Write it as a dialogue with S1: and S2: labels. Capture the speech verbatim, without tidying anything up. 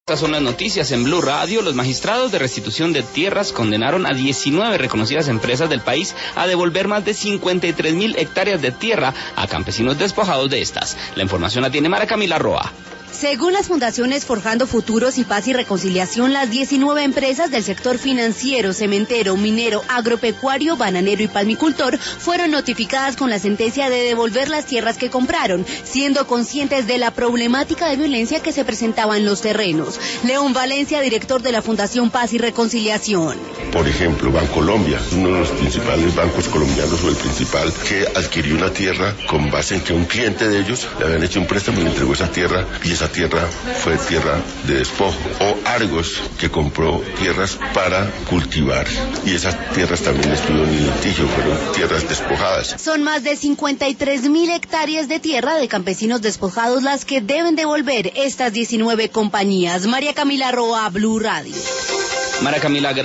S1: Estas son las noticias en Blue Radio. Los magistrados de restitución de tierras condenaron a diecinueve reconocidas empresas del país a devolver más de cincuenta y tres mil hectáreas de tierra a campesinos despojados de estas. La información la tiene Mara Camila Roa.
S2: Según las fundaciones Forjando Futuros y Paz y Reconciliación, las diecinueve empresas del sector financiero, cementero, minero, agropecuario, bananero y palmicultor fueron notificadas con la sentencia de devolver las tierras que compraron, siendo conscientes de la problemática de violencia que se presentaba en los terrenos. León Valencia, director de la Fundación Paz y Reconciliación.
S3: Por ejemplo, Bancolombia, uno de los principales bancos colombianos o el principal, que adquirió una tierra con base en que un cliente de ellos le habían hecho un préstamo y le entregó esa tierra, y esa tierra fue tierra de despojo. O Argos, que compró tierras para cultivar, y esas tierras también estuvieron en litigio, fueron tierras despojadas.
S2: Son más de cincuenta y tres mil hectáreas de tierra de campesinos despojados las que deben devolver estas diecinueve compañías. María Camila Roa, Blue Radio.
S1: María Camila,